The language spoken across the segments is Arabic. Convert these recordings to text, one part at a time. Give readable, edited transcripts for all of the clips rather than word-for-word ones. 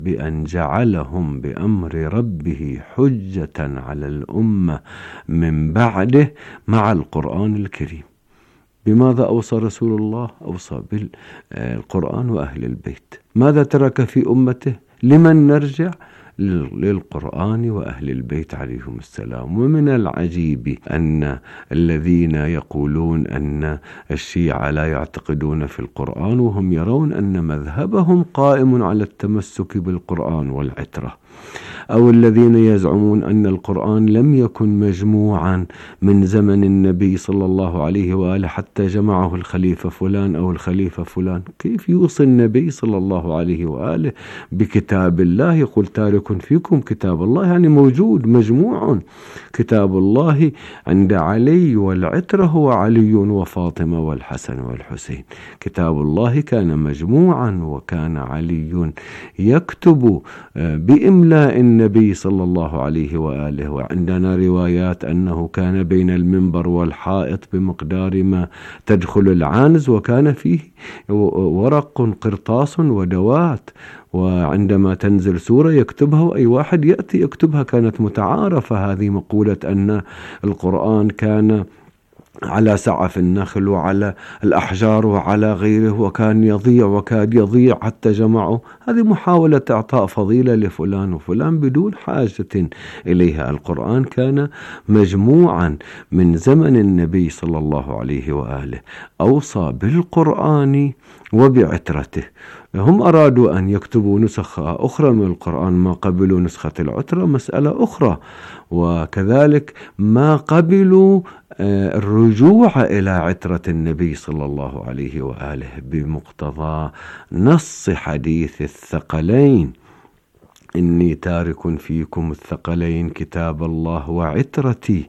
بأن جعلهم بأمر ربه حجة على الأمة من بعده مع القرآن الكريم. بماذا أوصى رسول الله؟ أوصى بالقرآن وأهل البيت. ماذا ترك في أمته؟ لمن نرجع؟ للقرآن وأهل البيت عليهم السلام. ومن العجيب أن الذين يقولون أن الشيعة لا يعتقدون في القرآن وهم يرون أن مذهبهم قائم على التمسك بالقرآن والعترة، أو الذين يزعمون أن القرآن لم يكن مجموعا من زمن النبي صلى الله عليه وآله حتى جمعه الخليفة فلان أو الخليفة فلان. كيف يوصي النبي صلى الله عليه وآله بكتاب الله؟ يقول تارك فيكم كتاب الله، يعني موجود مجموع. كتاب الله عند علي والعترة هو علي وفاطمة والحسن والحسين. كتاب الله كان مجموعا، وكان علي يكتب بإملاء النبي صلى الله عليه وآله. وعندنا روايات أنه كان بين المنبر والحائط بمقدار ما تدخل العنز، وكان فيه ورق قرطاس ودوات، وعندما تنزل سورة يكتبها وأي واحد يأتي يكتبها. كانت متعارفة هذه مقولة أن القرآن كان على سعف النخل وعلى الأحجار وعلى غيره، وكان يضيع وكاد يضيع حتى جمعوا. هذه محاولة إعطاء فضيلة لفلان وفلان بدون حاجة إليها. القرآن كان مجموعا من زمن النبي صلى الله عليه وآله. أوصى بالقرآن وبعترته. هم أرادوا أن يكتبوا نسخة أخرى من القرآن، ما قبلوا نسخة العترة مسألة أخرى، وكذلك ما قبلوا الرجوع إلى عترة النبي صلى الله عليه وآله بمقتضى نص حديث الثقلين: إني تارك فيكم الثقلين كتاب الله وعترتي،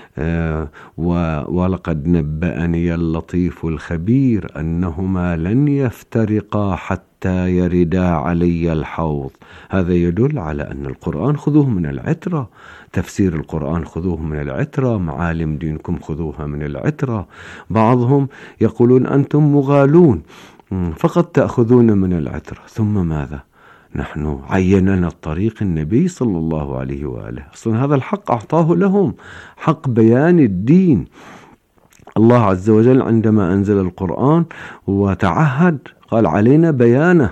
ولقد نبأني اللطيف الخبير أنهما لن يفترقا حتى يردا علي الحوض. هذا يدل على أن القرآن خذوه من العترة، تفسير القرآن خذوه من العترة، معالم دينكم خذوها من العترة. بعضهم يقولون أنتم مغالون فقط تأخذون من العترة. ثم ماذا؟ نحن عيننا الطريق النبي صلى الله عليه وآله. أصلا هذا الحق أعطاه لهم، حق بيان الدين. الله عز وجل عندما أنزل القرآن وتعهد قال علينا بيانه.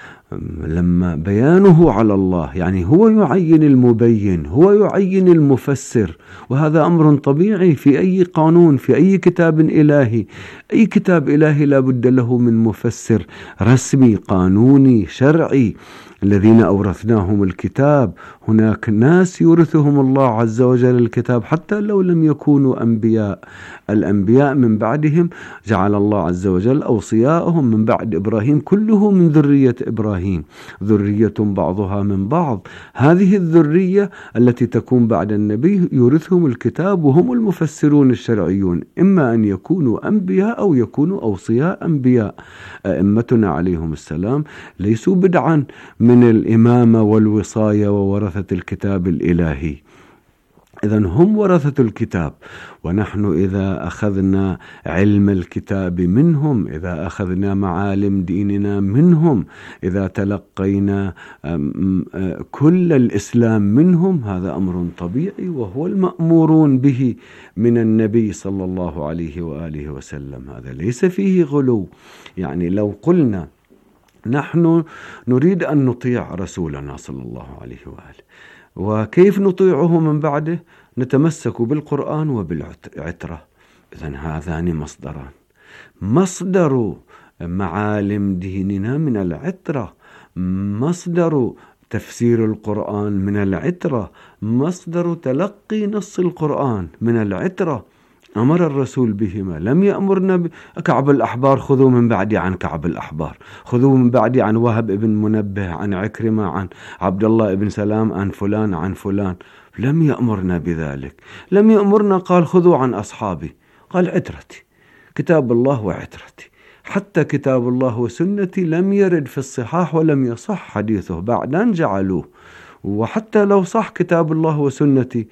لما بيانه على الله يعني هو يعين المبين، هو يعين المفسر، وهذا أمر طبيعي في أي قانون، في أي كتاب إلهي. أي كتاب إلهي لا بد له من مفسر رسمي قانوني شرعي. الذين أورثناهم الكتاب، هناك ناس يورثهم الله عز وجل الكتاب حتى لو لم يكونوا أنبياء. الأنبياء من بعدهم جعل الله عز وجل أوصياءهم من بعد إبراهيم كله من ذرية إبراهيم، ذرية بعضها من بعض. هذه الذرية التي تكون بعد النبي يورثهم الكتاب، وهم المفسرون الشرعيون، إما أن يكونوا أنبياء أو يكونوا أوصياء أنبياء. أئمتنا عليهم السلام ليسوا بدعا من الإمامة والوصاية وورثة الكتاب الإلهي. إذن هم ورثة الكتاب، ونحن إذا أخذنا علم الكتاب منهم، إذا أخذنا معالم ديننا منهم، إذا تلقينا كل الإسلام منهم، هذا أمر طبيعي وهو المأمورون به من النبي صلى الله عليه وآله وسلم. هذا ليس فيه غلو. يعني لو قلنا نحن نريد أن نطيع رسولنا صلى الله عليه وآله، وكيف نطيعه من بعده؟ نتمسك بالقرآن وبالعترة. إذن هذان مصدران: مصدر معالم ديننا من العترة، مصدر تفسير القرآن من العترة، مصدر تلقي نص القرآن من العترة. أمر الرسول بهما، لم يأمرنا كعب الأحبار خذوا من بعدي عن كعب الأحبار، خذوا من بعدي عن وهب ابن منبه، عن عكرمة، عن عبد الله ابن سلام، عن فلان عن فلان. لم يأمرنا بذلك. لم يأمرنا قال خذوا عن أصحابي، قال عترتي، كتاب الله وعترتي. حتى كتاب الله وسنتي لم يرد في الصحاح ولم يصح حديثه، بعدين جعلوه. وحتى لو صح كتاب الله وسنتي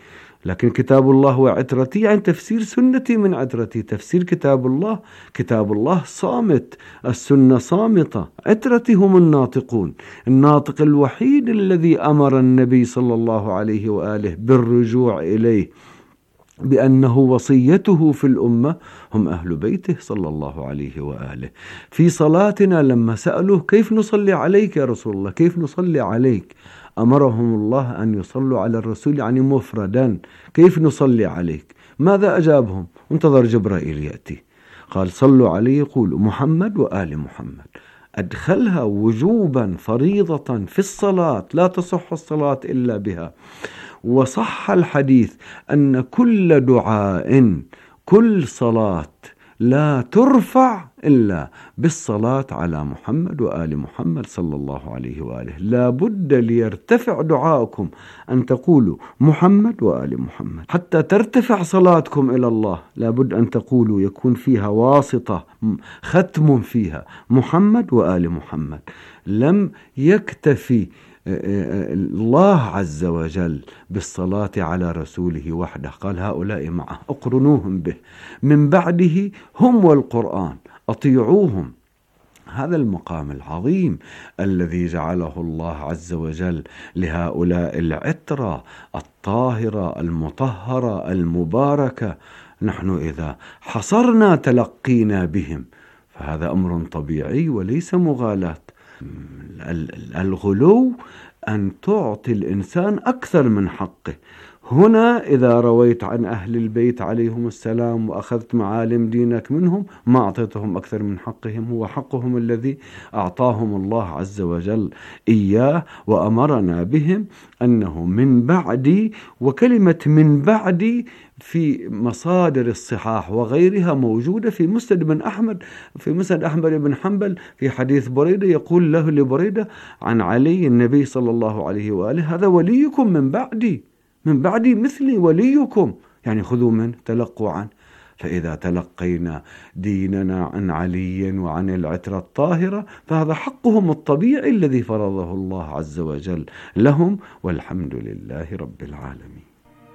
لكن كتاب الله وعترتي يعني تفسير سنتي من عترتي. تفسير كتاب الله صامت، السنة صامتة، عترتي هم الناطقون. الناطق الوحيد الذي أمر النبي صلى الله عليه وآله بالرجوع إليه بأنه وصيته في الأمة هم أهل بيته صلى الله عليه وآله. في صلاتنا لما سألوه كيف نصلي عليك يا رسول الله، كيف نصلي عليك، أمرهم الله أن يصلوا على الرسول يعني مفردا. كيف نصلي عليك؟ ماذا أجابهم؟ انتظر جبرائيل يأتي، قال صلوا عليه قولوا محمد وآل محمد. أدخلها وجوبا فريضة في الصلاة، لا تصح الصلاة إلا بها. وصح الحديث أن كل دعاء، كل صلاة لا ترفع إلا بالصلاة على محمد وآل محمد صلى الله عليه وآله. لا بد ليرتفع دعاءكم أن تقولوا محمد وآل محمد. حتى ترتفع صلاتكم إلى الله لا بد أن تقولوا، يكون فيها واسطة، ختم فيها محمد وآل محمد. لم يكتفي الله عز وجل بالصلاة على رسوله وحده، قال هؤلاء معه اقرنوهم به، من بعده هم والقرآن أطيعوهم. هذا المقام العظيم الذي جعله الله عز وجل لهؤلاء العترة الطاهرة المطهرة المباركة. نحن إذا حصرنا تلقينا بهم فهذا أمر طبيعي وليس مغالاة. الغلو أن تعطي الإنسان أكثر من حقه. هنا إذا رويت عن أهل البيت عليهم السلام وأخذت معالم دينك منهم ما أعطيتهم أكثر من حقهم، هو حقهم الذي أعطاهم الله عز وجل إياه وأمرنا بهم أنه من بعدي. وكلمة من بعدي في مصادر الصحاح وغيرها موجودة في مسند بن أحمد، في مسند أحمد بن حنبل في حديث بريدة، يقول له لبريدة عن علي النبي صلى الله عليه وآله هذا وليكم من بعدي، من بعدي مثلي وليكم، يعني خذوا منه تلقوا عنه. فإذا تلقينا ديننا عن علي وعن العترة الطاهرة فهذا حقهم الطبيعي الذي فرضه الله عز وجل لهم، والحمد لله رب العالمين.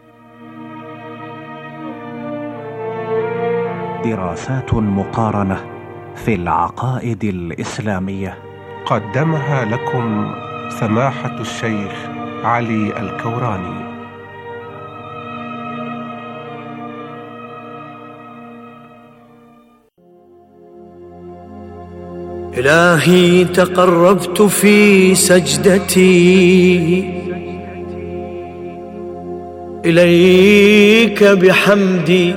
دراسات مقارنة في العقائد الإسلامية قدمها لكم سماحة الشيخ علي الكوراني. إلهي تقربت في سجدتي إليك بحمدي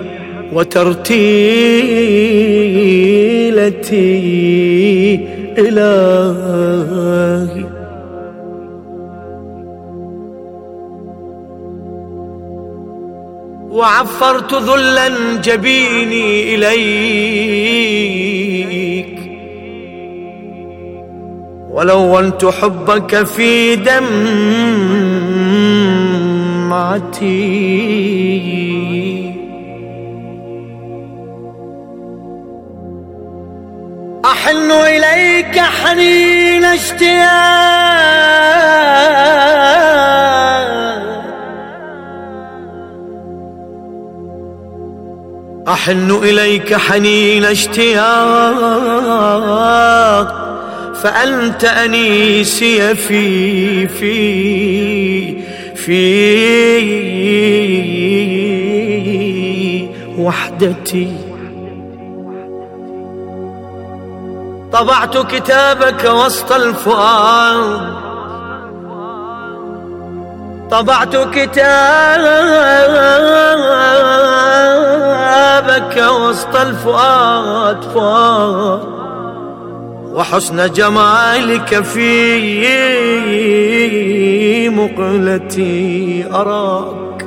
وترتيلتي إلهي، وعفرت ذلا جبيني إليك، ولونت حبك في دمعتي. أحن إليك حنين اشتياق، أحن إليك حنين اشتياق، فأنت أنيسي في وحدتي. طبعت كتابك وسط الفؤاد، طبعت كتابك وسط الفؤاد فؤاد، وحسن جمالك في مقلتي أراك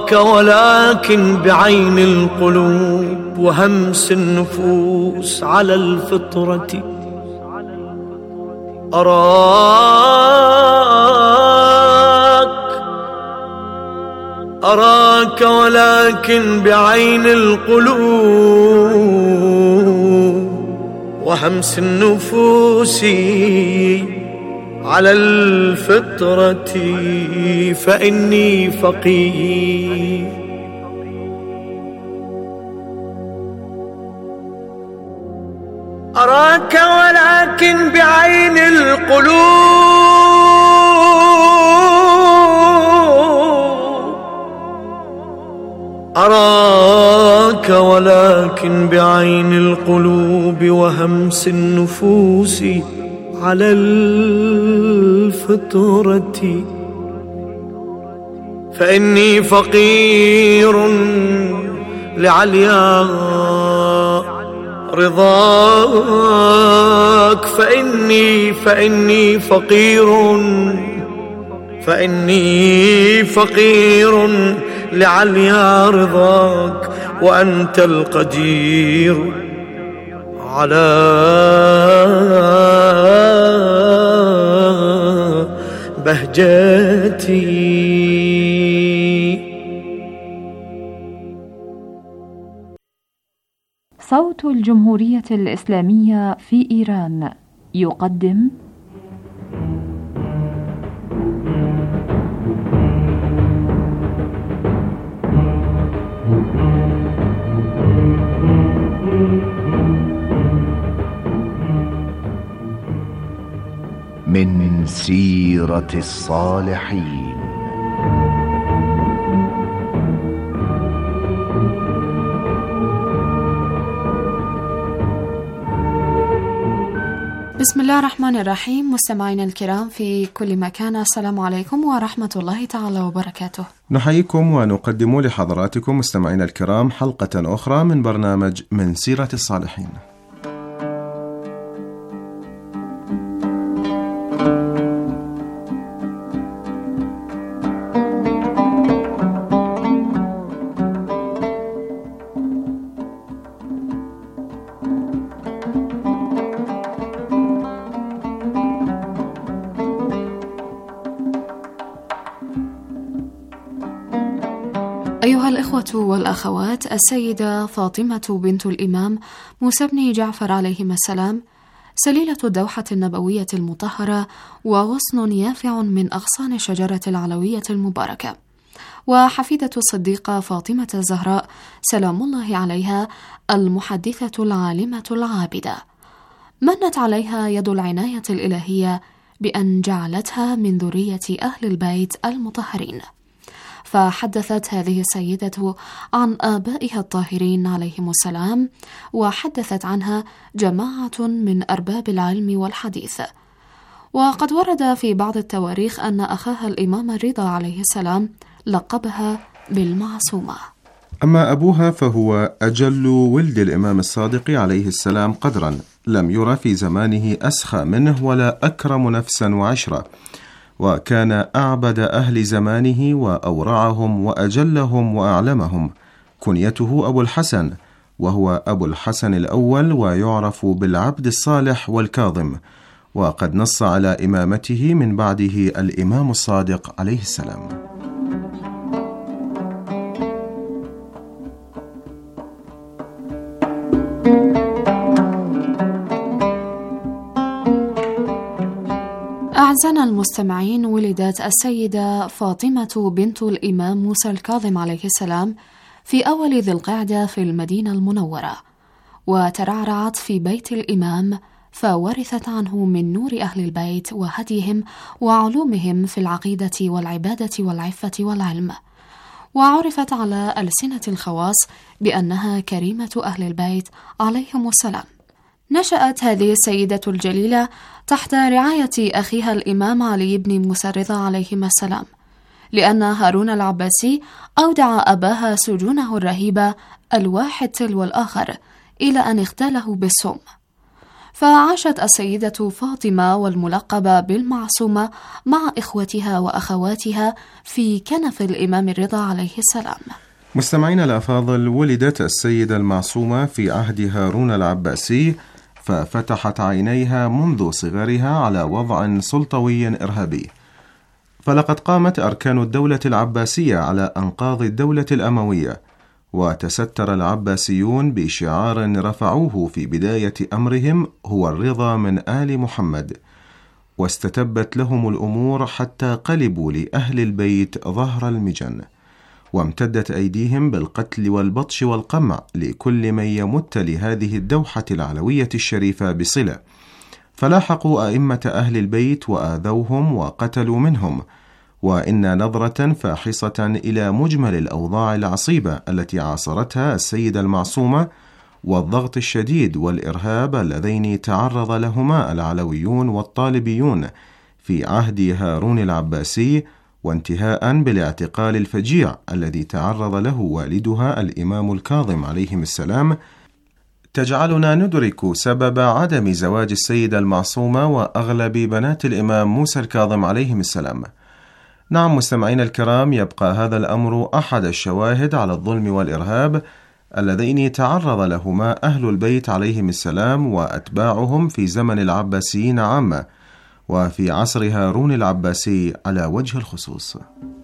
أراك ولكن بعين القلوب وهمس النفوس على الفطرة. أراك ولكن بعين القلوب وهمس النفوس على الفطرة، فإني فقير. أراك ولكن بعين القلوب، أراك ولكن بعين القلوب وهمس النفوس على الفطرة، فإني فقير لعليا رضاك، فإني فقير لعليا رضاك، وأنت القدير على بهجتي. صوت الجمهورية الإسلامية في إيران يقدم من سيرة الصالحين. بسم الله الرحمن الرحيم. مستمعينا الكرام في كل مكان، السلام عليكم ورحمة الله تعالى وبركاته. نحييكم ونقدم لحضراتكم مستمعينا الكرام حلقة أخرى من برنامج من سيرة الصالحين. أيها الإخوة والأخوات، السيدة فاطمة بنت الإمام موسى بن جعفر عليهما السلام سليلة الدوحة النبوية المطهرة وغصن يافع من أغصان الشجرة العلوية المباركة، وحفيدة الصديقة فاطمة الزهراء سلام الله عليها المحدثة العالمة العابدة، منت عليها يد العناية الإلهية بأن جعلتها من ذرية أهل البيت المطهرين. فحدثت هذه السيدة عن آبائها الطاهرين عليهم السلام، وحدثت عنها جماعة من أرباب العلم والحديث. وقد ورد في بعض التواريخ أن أخاها الإمام الرضا عليه السلام لقبها بالمعصومة. أما أبوها فهو أجل ولد الإمام الصادق عليه السلام قدرا، لم يرى في زمانه أسخى منه ولا أكرم نفسا وعشرة، وكان أعبد أهل زمانه وأورعهم وأجلهم وأعلمهم. كنيته أبو الحسن، وهو أبو الحسن الأول، ويعرف بالعبد الصالح والكاظم، وقد نص على إمامته من بعده الإمام الصادق عليه السلام. أعزائنا المستمعين، ولدت السيدة فاطمة بنت الإمام موسى الكاظم عليه السلام في أول ذي القعدة في المدينة المنورة، وترعرعت في بيت الإمام، فورثت عنه من نور أهل البيت وهديهم وعلومهم في العقيدة والعبادة والعفة والعلم، وعرفت على ألسنة الخواص بأنها كريمة أهل البيت عليهم السلام. نشأت هذه السيدة الجليلة تحت رعاية أخيها الإمام علي بن موسى الرضا عليهما السلام، لأن هارون العباسي أودع أباها سجونه الرهيبة الواحد تلو الآخر إلى أن اغتاله بالسم. فعاشت السيدة فاطمة والملقبة بالمعصومة مع إخوتها وأخواتها في كنف الإمام الرضا عليه السلام. مستمعين الأفاضل، ولدت السيدة المعصومة في عهد هارون العباسي، ففتحت عينيها منذ صغرها على وضع سلطوي إرهابي. فلقد قامت أركان الدولة العباسية على أنقاض الدولة الأموية، وتستر العباسيون بشعار رفعوه في بداية أمرهم هو الرضا من آل محمد، واستتبت لهم الأمور حتى قلبوا لأهل البيت ظهر المجن، وامتدت أيديهم بالقتل والبطش والقمع لكل من يمت لهذه الدوحة العلوية الشريفة بصلة، فلاحقوا أئمة أهل البيت وآذوهم وقتلوا منهم. وإن نظرة فاحصة إلى مجمل الأوضاع العصيبة التي عاصرتها السيدة المعصومة والضغط الشديد والإرهاب اللذين تعرض لهما العلويون والطالبيون في عهد هارون العباسي، وانتهاء بالاعتقال الفجيع الذي تعرض له والدها الإمام الكاظم عليهم السلام، تجعلنا ندرك سبب عدم زواج السيدة المعصومة وأغلب بنات الإمام موسى الكاظم عليهم السلام. نعم مستمعين الكرام، يبقى هذا الأمر أحد الشواهد على الظلم والإرهاب اللذين تعرض لهما أهل البيت عليهم السلام وأتباعهم في زمن العباسيين عامة، وفي عصر هارون العباسي على وجه الخصوص.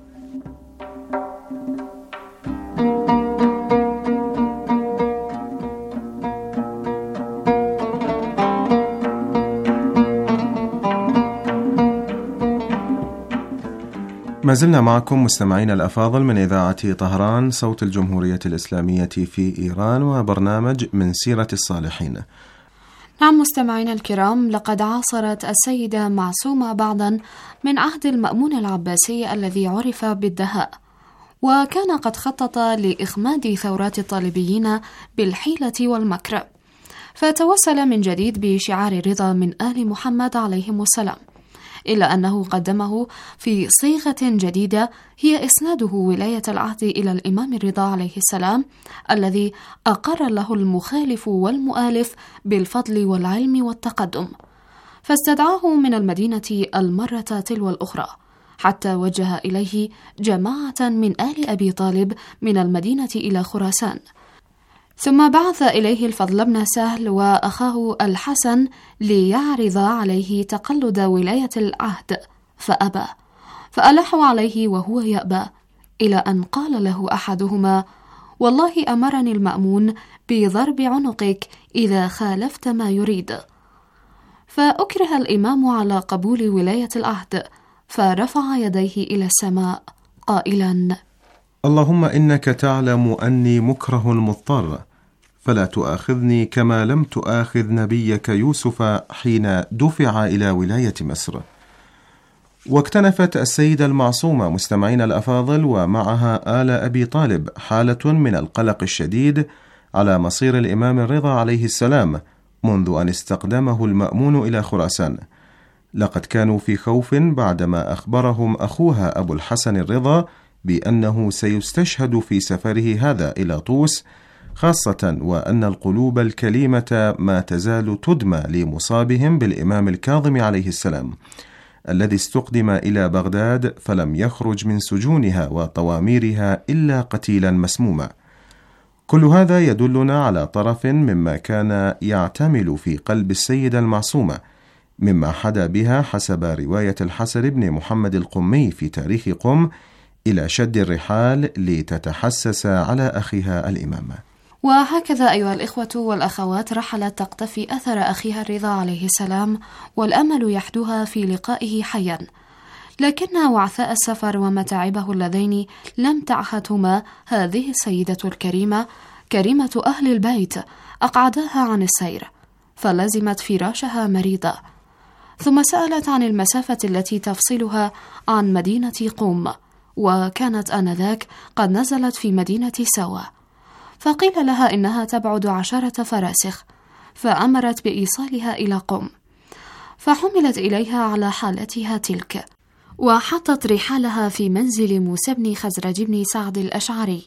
ما زلنا معكم مستمعين الأفاضل من إذاعة طهران صوت الجمهورية الإسلامية في إيران، وبرنامج من سيرة الصالحين. نعم مستمعين الكرام، لقد عاصرت السيدة معصومة بعضا من عهد المأمون العباسي الذي عرف بالدهاء، وكان قد خطط لإخماد ثورات الطالبيين بالحيلة والمكر، فتوسل من جديد بشعار الرضا من آل محمد عليهم السلام، إلا أنه قدمه في صيغة جديدة هي إسناده ولاية العهد إلى الإمام الرضا عليه السلام، الذي أقر له المخالف والمؤالف بالفضل والعلم والتقدم، فاستدعاه من المدينة المرة تلو الأخرى، حتى وجه إليه جماعة من آل أبي طالب من المدينة إلى خراسان، ثم بعث إليه الفضل بن سهل وأخاه الحسن ليعرض عليه تقلد ولاية العهد، فأبى، فألحوا عليه وهو يأبى، إلى أن قال له أحدهما: والله أمرني المأمون بضرب عنقك إذا خالفت ما يريد. فأكره الإمام على قبول ولاية العهد، فرفع يديه إلى السماء قائلا: اللهم إنك تعلم أني مكره مضطر، فلا تؤاخذني كما لم تؤاخذ نبيك يوسف حين دفع إلى ولاية مصر. واكتنفت السيدة المعصومة مستمعين الأفاضل ومعها آل أبي طالب حالة من القلق الشديد على مصير الإمام الرضا عليه السلام منذ أن استقدمه المأمون إلى خراسان. لقد كانوا في خوف بعدما أخبرهم أخوها أبو الحسن الرضا بأنه سيستشهد في سفره هذا إلى طوس، خاصة وأن القلوب الكليمة ما تزال تدمى لمصابهم بالإمام الكاظم عليه السلام، الذي استقدم إلى بغداد فلم يخرج من سجونها وطواميرها إلا قتيلا مسموما. كل هذا يدلنا على طرف مما كان يعتمل في قلب السيدة المعصومة، مما حدا بها حسب رواية الحسن بن محمد القمي في تاريخ قم إلى شد الرحال لتتحسس على أخيها الإمام. وهكذا أيها الإخوة والأخوات رحلت تقتفي أثر أخيها الرضا عليه السلام، والأمل يحدوها في لقائه حيا، لكن وعثاء السفر ومتاعبه اللذين لم تعهدهما هذه السيدة الكريمة كريمة أهل البيت أقعداها عن السير، فلزمت فراشها مريضة، ثم سألت عن المسافة التي تفصلها عن مدينة قم، وكانت آنذاك قد نزلت في مدينة سوا، فقيل لها إنها تبعد 10 فراسخ، فأمرت بإيصالها إلى قم، فحملت إليها على حالتها تلك، وحطت رحالها في منزل موسى بن خزرج بن سعد الأشعري.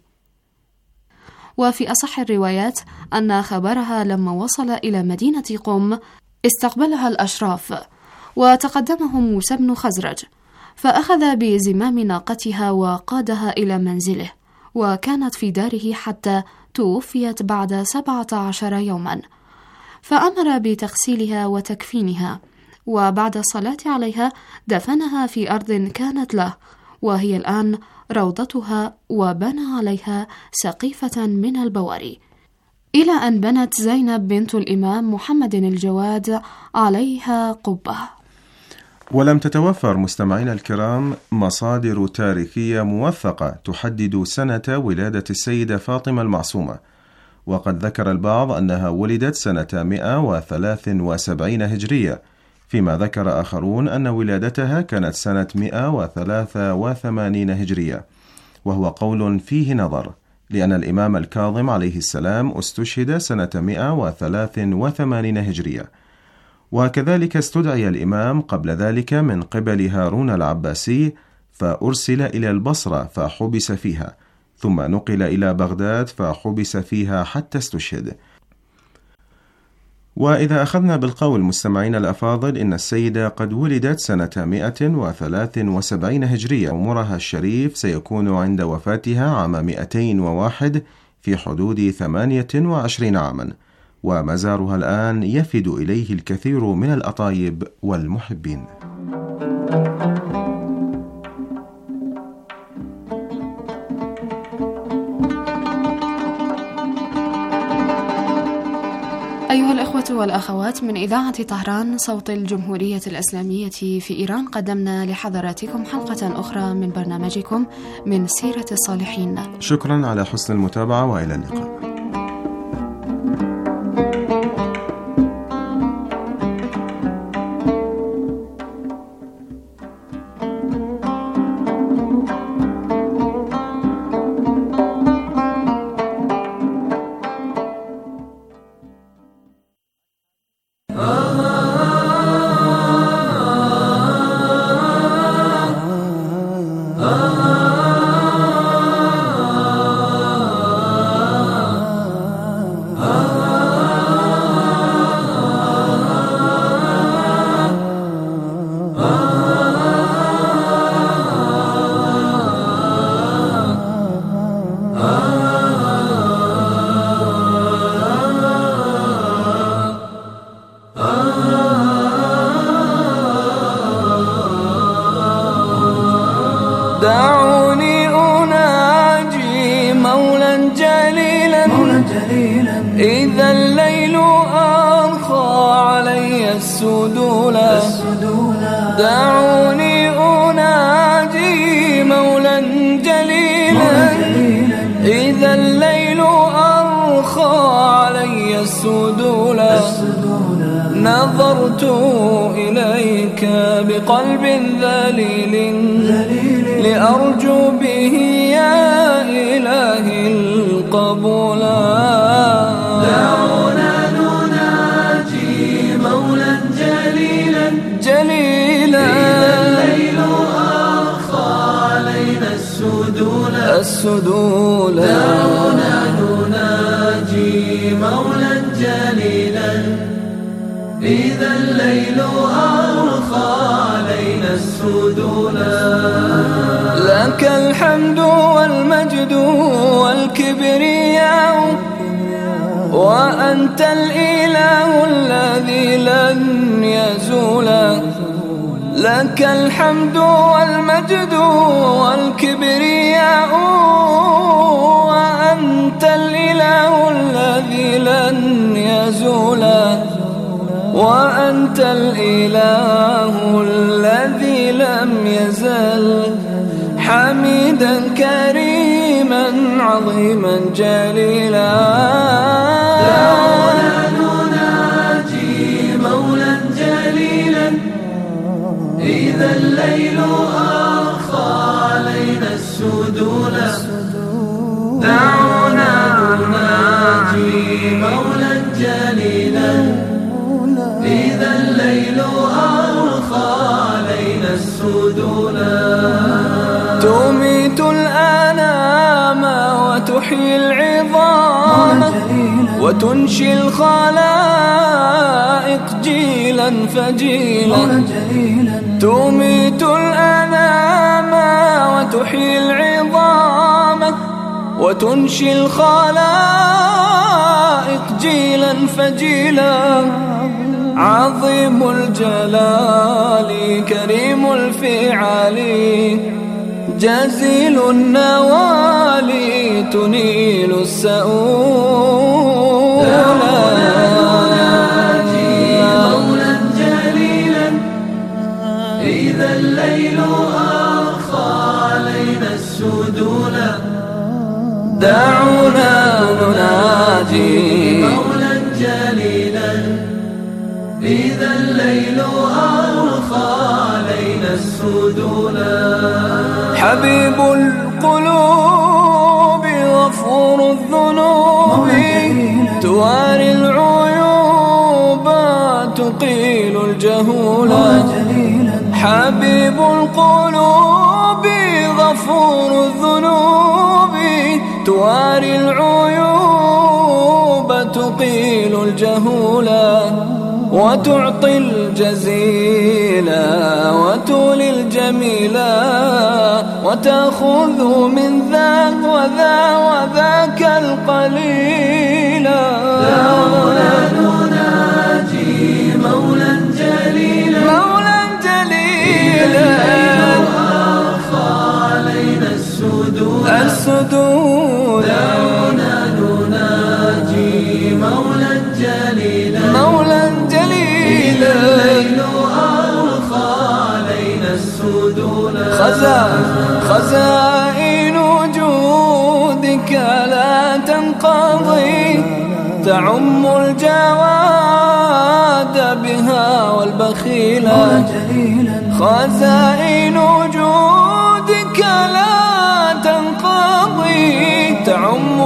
وفي أصح الروايات أن خبرها لما وصل إلى مدينة قم استقبلها الأشراف، وتقدمهم موسى بن خزرج، فأخذ بزمام ناقتها وقادها إلى منزله، وكانت في داره حتى توفيت بعد 17 يوما، فأمر بتغسيلها وتكفينها، وبعد الصلاة عليها دفنها في أرض كانت له، وهي الآن روضتها، وبنى عليها سقيفة من البواري، إلى أن بنت زينب بنت الإمام محمد الجواد عليها قبة. ولم تتوفر مستمعين الكرام مصادر تاريخية موثقة تحدد سنة ولادة السيدة فاطمة المعصومة، وقد ذكر البعض أنها ولدت سنة 173 هجرية، فيما ذكر آخرون أن ولادتها كانت سنة 183 هجرية، وهو قول فيه نظر، لأن الإمام الكاظم عليه السلام استشهد سنة 183 هجرية، وكذلك استدعي الإمام قبل ذلك من قبل هارون العباسي، فأرسل إلى البصرة فحبس فيها، ثم نقل إلى بغداد فحبس فيها حتى استشهد. وإذا أخذنا بالقول مستمعين الأفاضل إن السيدة قد ولدت سنة 173 هجرية، عمرها الشريف سيكون عند وفاتها عام 201 في حدود 28 عاما، ومزارها الآن يفد إليه الكثير من الأطايب والمحبين. أيها الأخوة والأخوات، من إذاعة طهران صوت الجمهورية الإسلامية في إيران، قدمنا لحضراتكم حلقة أخرى من برنامجكم من سيرة الصالحين. شكرا على حسن المتابعة، وإلى اللقاء. دعوني أناجي مولا جليلا إذا الليل أرخى علي السدولا. دعوني أناجي مولا جليلا إذا الليل أرخى علي السدولا. نظرت إليك بقلب ذليل لأرجو به يا إلهي القبول. دعونا نناجي مولا جليلا إذا الليل أرخى علينا السدول. دعونا نناجي مولا جليلا إذا الليل أرخى علينا السدول. لك الحمد والمجد والكبرياء وأنت الإله الذي لن يزول. لك الحمد والمجد والكبرياء وأنت الإله الذي لن يزول. وأنت الإله الذي لم يزل حميدا كريما عظيما جليلا. دعونا نناجي مولا جليلا إذا الليل أرخى علينا السدول. دعونا نناجي مولا جليلا إذا الليل أرخى علينا السدول. تميت الأنام وتحيي العظام وتنشي الخلائق جيلا فجيلا تميت الأنام وتحيي العظام وتنشي الخلائق جيلا فجيلا عظيم الجلال كريم الفعال جزيل النوال تنيل السؤول نناجي مولا جليلا إذا الليل أرخى علينا السدول دعونا نناجي مولا جليلا إذا الليل أرخى علينا السدول حبيب القلوب غفور الذنوب تواري العيوب تقيل الجهول حبيب القلوب غفور الذنوب تواري العيوب تقيل الجهول وتعطي الجزيلا وتولي الجميلا وتأخذ من ذا وذا وذاك القليلا دعونا نناجي مولا جليلا مولا جليلا أرخى علينا السدود دعونا نناجي مولا جليلا مولا جليلا الليل أرخى علينا السدود خزائن جودك لا تنقضي تعم الجواد بها والبخيلا خزائن جودك لا تنقضي تعم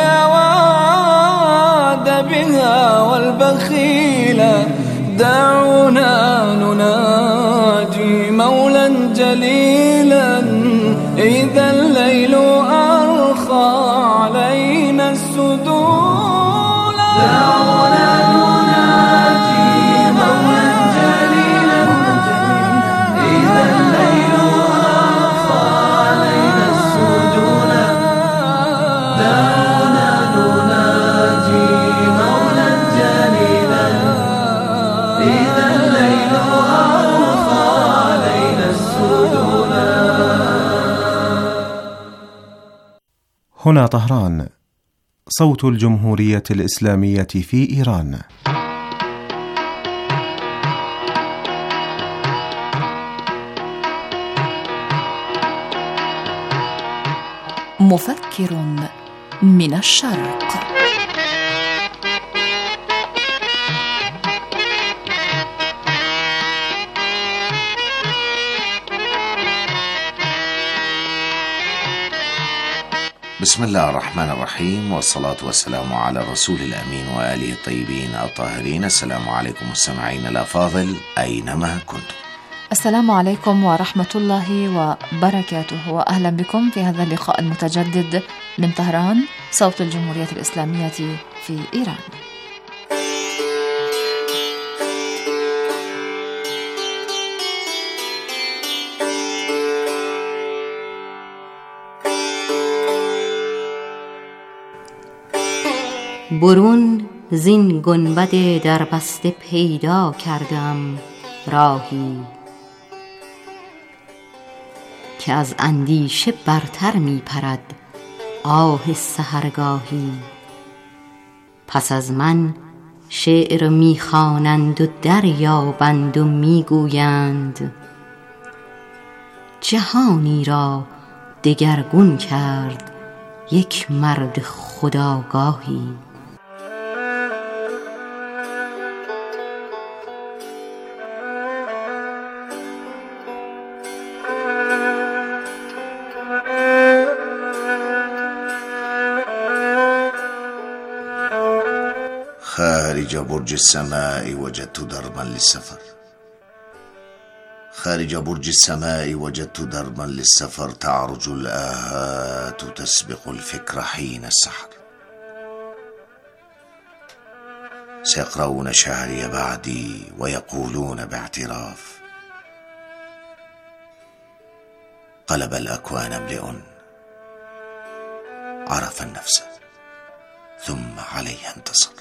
الجواد بها والبخيلا دعونا نناجي مولا جليلا إذا الليل أرخى علينا السدول دعونا نناجي مولا جليلا إذا الليل أرخى علينا السدول دعونا نناجي مولا جليلا إذا الليل أرخى علينا السدول. هنا طهران، صوت الجمهورية الإسلامية في إيران. مفكر من الشرق. بسم الله الرحمن الرحيم، والصلاة والسلام على الرسول الأمين وآله الطيبين الطاهرين. السلام عليكم مستمعين الأفاضل أينما كنتم. السلام عليكم ورحمة الله وبركاته، وأهلا بكم في هذا اللقاء المتجدد من طهران، صوت الجمهورية الإسلامية في إيران. برون زین گنبد دربسته پیدا کردم راهی که از اندیشه برتر می پرد آه سحرگاهی. پس از من شعر می خوانند و دریابند و می گویند جهانی را دگرگون کرد یک مرد خودآگاهی. خارج برج السماء وجدت دربا للسفر، خارج برج السماء وجدت دربا للسفر، تعرج الآهات تسبق الفكر حين السحر. سيقرؤون شعري بعدي ويقولون باعتراف: قلب الأكوان امرئ عرف النفس ثم عليها انتصر.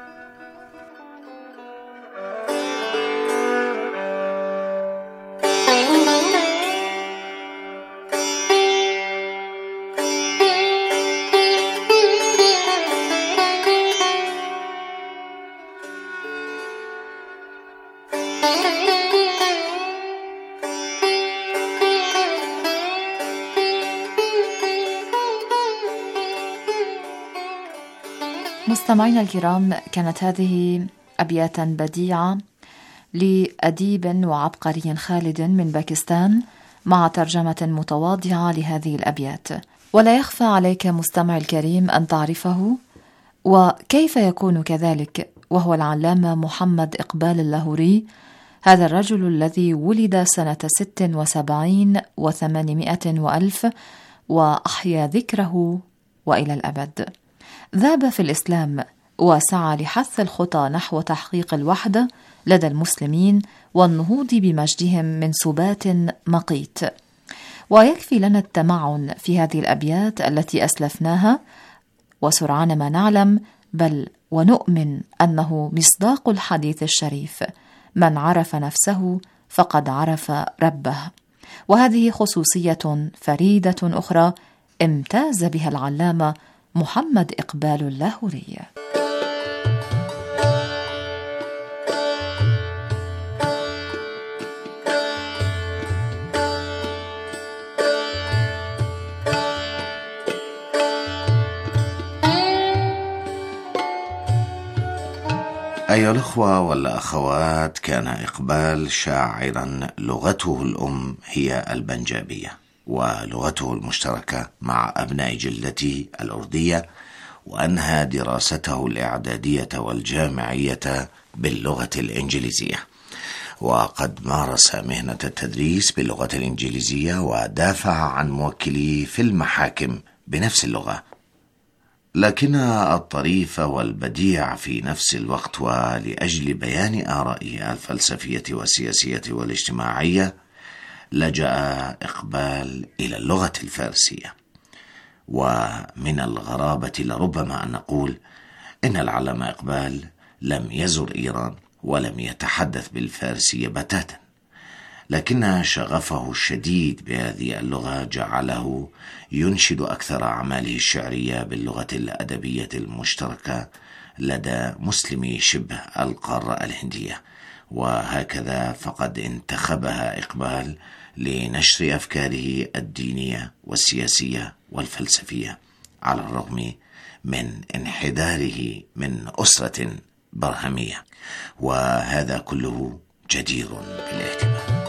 مستمعينا الكرام، كانت هذه أبياتا بديعة لأديب وعبقري خالد من باكستان مع ترجمة متواضعة لهذه الأبيات. ولا يخفى عليك مستمع الكريم أن تعرفه، وكيف يكون كذلك وهو العلامة محمد إقبال اللاهوري، هذا الرجل الذي ولد سنة 76 و800 وألف وأحيا ذكره وإلى الأبد. ذاب في الإسلام وسعى لحث الخطى نحو تحقيق الوحدة لدى المسلمين والنهوض بمجدهم من سبات مقيت. ويكفي لنا التمعن في هذه الأبيات التي أسلفناها، وسرعان ما نعلم بل ونؤمن أنه مصداق الحديث الشريف: من عرف نفسه فقد عرف ربه. وهذه خصوصية فريدة أخرى امتاز بها العلامة محمد إقبال اللاهوري. أيها الأخوة والأخوات، كان إقبال شاعرا لغته الأم هي البنجابية، ولغته المشتركة مع أبناء جلته الأردية، وأنهى دراسته الإعدادية والجامعية باللغة الإنجليزية، وقد مارس مهنة التدريس باللغة الإنجليزية ودافع عن موكليه في المحاكم بنفس اللغة. لكن الطريف والبديع في نفس الوقت، ولأجل بيان آرائه الفلسفية والسياسية والاجتماعية، لجأ إقبال إلى اللغة الفارسية. ومن الغرابة لربما أن نقول إن العلامة إقبال لم يزر إيران ولم يتحدث بالفارسية بتاتا، لكن شغفه الشديد بهذه اللغة جعله ينشد أكثر أعماله الشعرية باللغة الأدبية المشتركة لدى مسلمي شبه القارة الهندية. وهكذا فقد انتخبها إقبال لنشر أفكاره الدينية والسياسية والفلسفية، على الرغم من انحداره من أسرة برهمية، وهذا كله جدير بالاهتمام.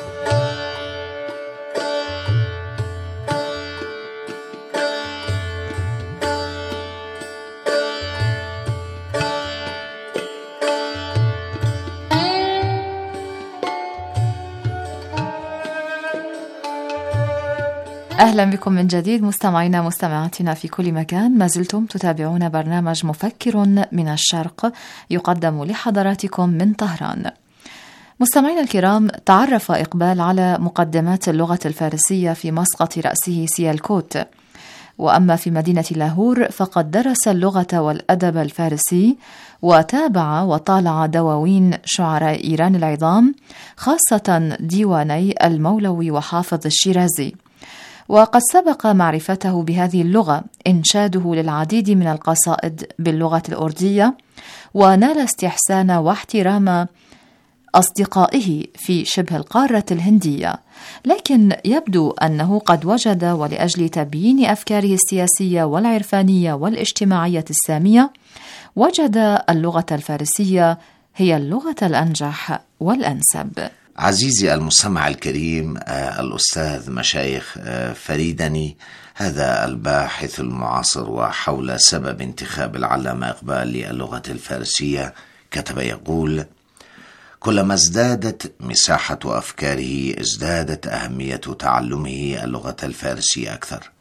أهلا بكم من جديد مستمعينا مستمعاتنا في كل مكان. ما زلتم تتابعون برنامج مفكر من الشرق يقدم لحضراتكم من طهران. مستمعينا الكرام، تعرف إقبال على مقدمات اللغة الفارسية في مسقط رأسه سيالكوت، وأما في مدينة لاهور فقد درس اللغة والأدب الفارسي، وتابع وطالع دواوين شعراء إيران العظام، خاصة ديواني المولوي وحافظ الشيرازي. وقد سبق معرفته بهذه اللغة إنشاده للعديد من القصائد باللغة الأردية، ونال استحسان واحترام أصدقائه في شبه القارة الهندية. لكن يبدو أنه قد وجد، ولأجل تبيين أفكاره السياسية والعرفانية والاجتماعية السامية، وجد اللغة الفارسية هي اللغة الأنجح والأنسب. عزيزي المستمع الكريم، الأستاذ مشايخ فريدني، هذا الباحث المعاصر وحول سبب انتخاب العلامة إقبال للغة الفارسية، كتب يقول: كلما ازدادت مساحة أفكاره ازدادت أهمية تعلمه اللغة الفارسية أكثر،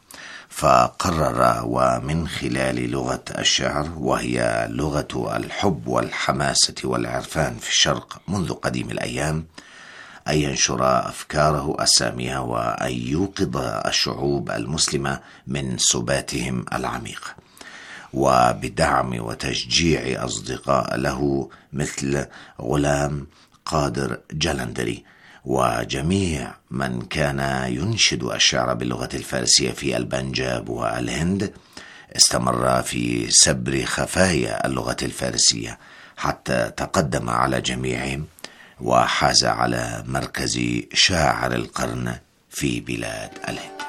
فقرر ومن خلال لغة الشعر، وهي لغة الحب والحماسة والعرفان في الشرق منذ قديم الأيام، أن ينشر أفكاره السامية وأن يوقظ الشعوب المسلمة من سباتهم العميق، وبدعم وتشجيع أصدقاء له مثل غلام قادر جلندري وجميع من كان ينشد الشعر باللغة الفارسية في البنجاب والهند، استمر في سبر خفايا اللغة الفارسية حتى تقدم على جميعهم وحاز على مركز شاعر القرن في بلاد الهند.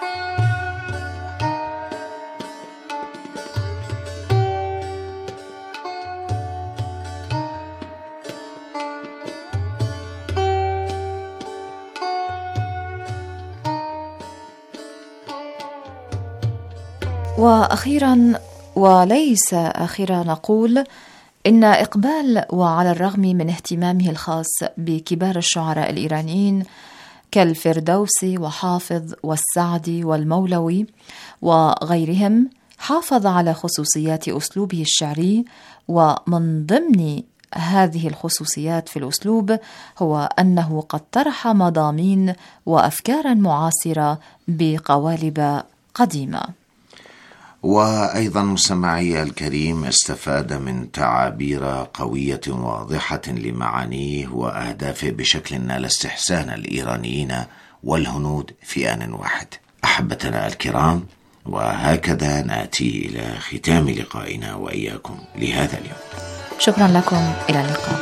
وأخيرا وليس أخيرا نقول إن إقبال وعلى الرغم من اهتمامه الخاص بكبار الشعراء الإيرانيين كالفردوسي وحافظ والسعدي والمولوي وغيرهم، حافظ على خصوصيات أسلوبه الشعري، ومن ضمن هذه الخصوصيات في الأسلوب هو أنه قد طرح مضامين وأفكارا معاصرة بقوالب قديمة. وأيضا مستمعي الكريم استفاد من تعابير قوية واضحة لمعانيه وأهدافه بشكل نال استحسان الإيرانيين والهنود في آن واحد. أحبتنا الكرام، وهكذا نأتي إلى ختام لقائنا وإياكم لهذا اليوم. شكرا لكم، إلى اللقاء.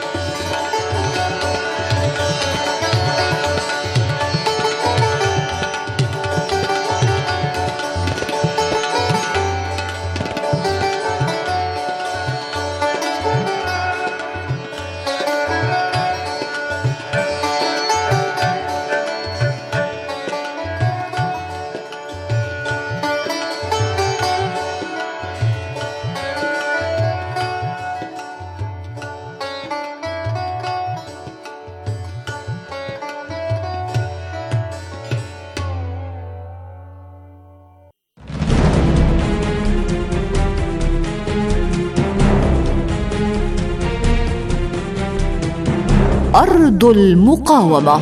أرض المقاومة.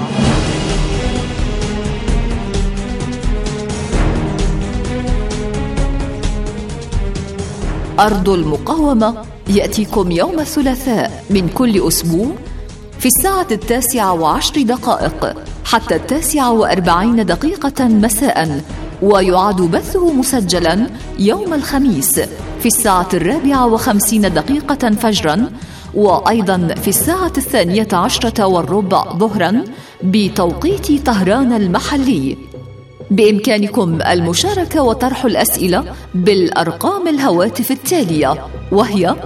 أرض المقاومة يأتيكم يوم الثلاثاء من كل أسبوع في الساعة 9:10 حتى 9:40 مساء، ويعاد بثه مسجلا يوم الخميس في الساعة 4:50 فجرا، وأيضا في الساعة 12:15 ظهرا بتوقيت طهران المحلي. بإمكانكم المشاركة وطرح الأسئلة بالأرقام الهواتف التالية، وهي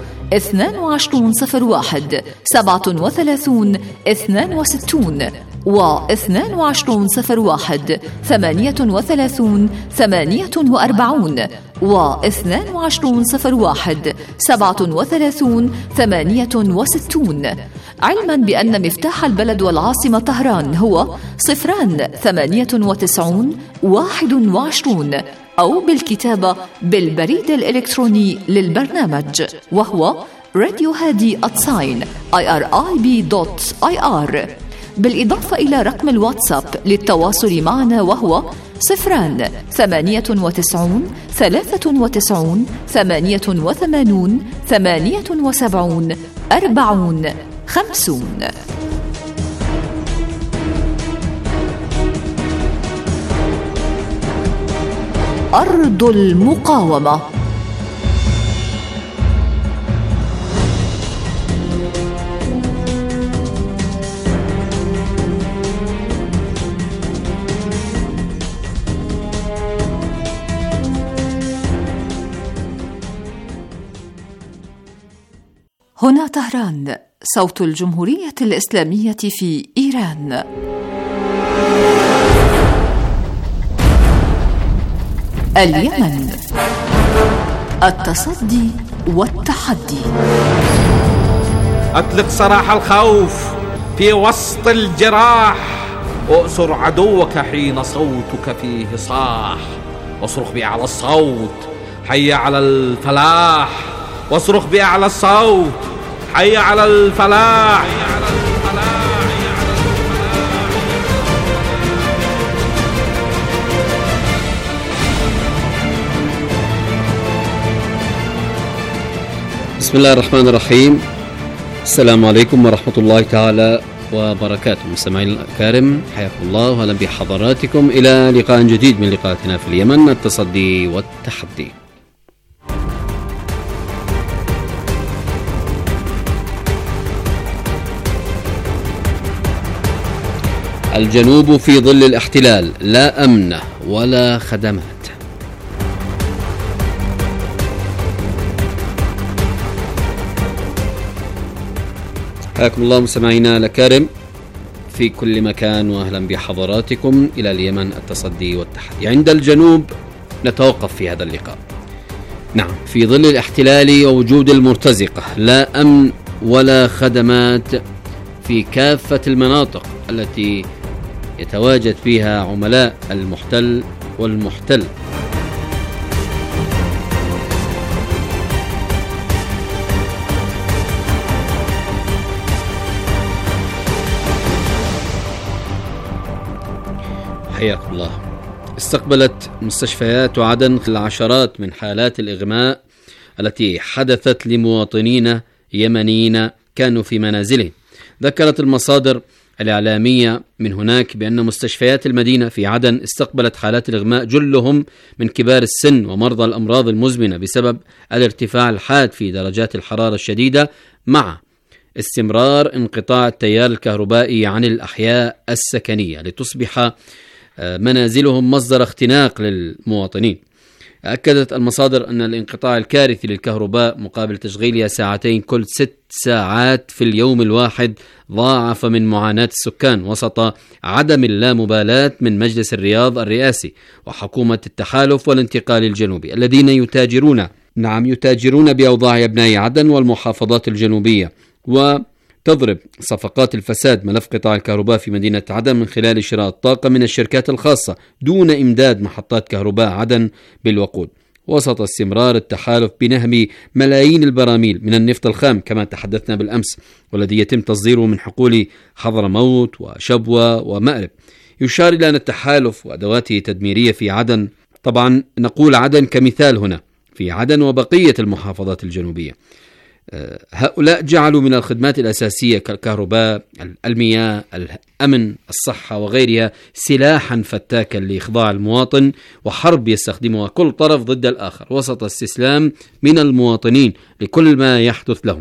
2201 37 62 و2201 38 48 و2201 37 68، علما بأن مفتاح البلد والعاصمة طهران هو 098 21، أو بالكتابة بالبريد الإلكتروني للبرنامج، وهو radiohadi@irib.ir، بالإضافة إلى رقم الواتساب للتواصل معنا، وهو 098 93 88 78 40 50. أرض المقاومة. هنا طهران، صوت الجمهورية الإسلامية في إيران. اليمن، التصدي والتحدي. أطلق سراح الخوف في وسط الجراح، أؤسر عدوك حين صوتك فيه صاح. واصرخ بأعلى الصوت حي على الفلاح، واصرخ بأعلى الصوت حي على الفلاح. بسم الله الرحمن الرحيم. السلام عليكم ورحمة الله تعالى وبركاته. مستمعين الأكارم، حياكم الله وأهلا بحضراتكم إلى لقاء جديد من لقاءاتنا في اليمن، التصدي والتحدي. الجنوب في ظل الاحتلال، لا أمن ولا خدمات. حياكم الله مستمعينا الأكارم في كل مكان وأهلا بحضراتكم إلى اليمن، التصدي والتحدي. عند الجنوب نتوقف في هذا اللقاء. نعم، في ظل الاحتلال ووجود المرتزقة، لا أمن ولا خدمات في كافة المناطق التي يتواجد فيها عملاء المحتل والمحتل. حياكم الله. استقبلت مستشفيات عدن العشرات من حالات الإغماء التي حدثت لمواطنين يمنيين كانوا في منازلهم. ذكرت المصادر الإعلامية من هناك بأن مستشفيات المدينة في عدن استقبلت حالات الإغماء جلهم من كبار السن ومرضى الأمراض المزمنة بسبب الارتفاع الحاد في درجات الحرارة الشديدة مع استمرار انقطاع التيار الكهربائي عن الأحياء السكنية لتصبح منازلهم مصدر اختناق للمواطنين. أكدت المصادر أن الانقطاع الكارثي للكهرباء مقابل تشغيلها ساعتين كل 6 ساعات في اليوم الواحد ضاعف من معاناة السكان وسط عدم اللامبالاة من مجلس الرياض الرئاسي وحكومة التحالف والانتقال الجنوبي الذين يتاجرون بأوضاع أبناء عدن والمحافظات الجنوبية، وتضرب صفقات الفساد ملف قطاع الكهرباء في مدينة عدن من خلال شراء الطاقة من الشركات الخاصة دون إمداد محطات كهرباء عدن بالوقود، وسط استمرار التحالف بنهم ملايين البراميل من النفط الخام كما تحدثنا بالأمس، والذي يتم تصديره من حقول حضرموت وشبوة ومأرب. يشار إلى أن التحالف وأدواته التدميرية في عدن، طبعا نقول عدن كمثال هنا، في عدن وبقية المحافظات الجنوبية، هؤلاء جعلوا من الخدمات الأساسية كالكهرباء، المياه، الأمن، الصحة وغيرها سلاحا فتاكا لإخضاع المواطن وحرب يستخدمها كل طرف ضد الآخر وسط استسلام من المواطنين لكل ما يحدث لهم.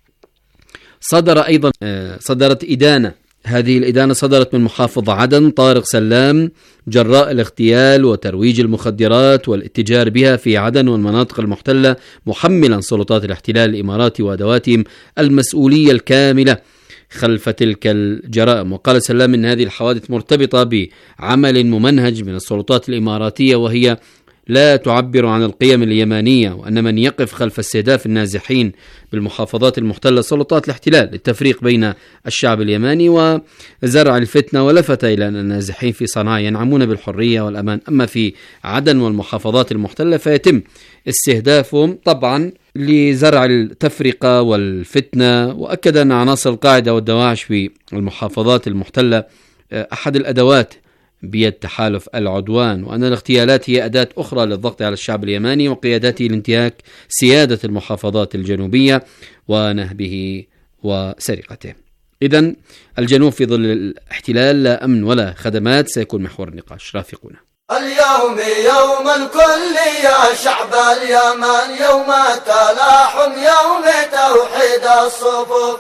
صدرت إدانة، هذه الإدانة صدرت من محافظ عدن طارق سلام جراء الاغتيال وترويج المخدرات والاتجار بها في عدن والمناطق المحتلة، محملا سلطات الاحتلال الإماراتي وأدواتهم المسؤولية الكاملة خلف تلك الجرائم. وقال سلام إن هذه الحوادث مرتبطة بعمل ممنهج من السلطات الإماراتية وهي لا تعبر عن القيم اليمانية، وأن من يقف خلف استهداف النازحين بالمحافظات المحتلة سلطات الاحتلال للتفريق بين الشعب اليماني وزرع الفتنة، ولفت إلى أن النازحين في صنعاء ينعمون بالحرية والأمان، أما في عدن والمحافظات المحتلة فيتم استهدافهم طبعا لزرع التفرقة والفتنة. وأكد أن عناصر القاعدة والدواعش في المحافظات المحتلة أحد الأدوات بيد تحالف العدوان، وأن الاغتيالات هي أداة أخرى للضغط على الشعب اليماني وقيادته لانتهاك سيادة المحافظات الجنوبية ونهبه وسرقته. إذن الجنوب في ظل الاحتلال، لا أمن ولا خدمات، سيكون محور النقاش. رافقونا. اليوم يوم الكل يا شعب اليمن، يوم تلاحم، يوم توحيد الصفوف،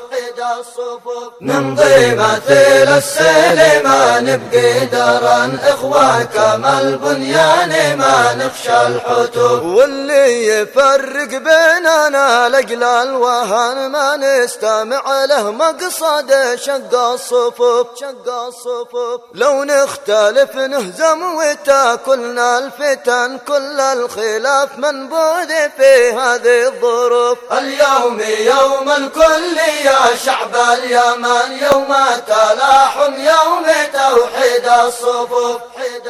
نمضي مثل السيل ما نبقي درا، إخوة كما البنيان ما نخشى الحتوف، واللي يفرق بيننا لجل الوهن ما نستمع له مقصد شق الصفوف، لو نختلف نهزم وتاكلنا الفتن، كل الخلاف منبوذ في هذه الظروف. اليوم يوم الكل يا شعب شعب اليمن يوم التلاحم يوم توحيد الصفوف